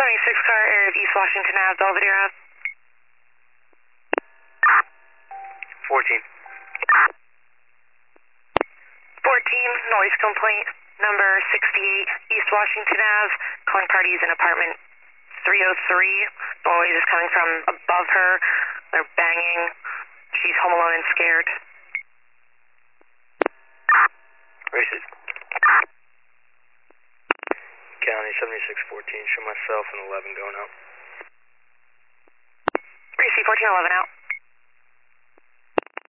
76 car, area of East Washington Ave, Belvedere Ave. 14. 14, noise complaint, number 68, East Washington Ave, calling parties in apartment 303. Noise is coming from above her. They're banging. She's home alone and scared. Races. County 7614, show myself and 11 going out. Receive 1411 out.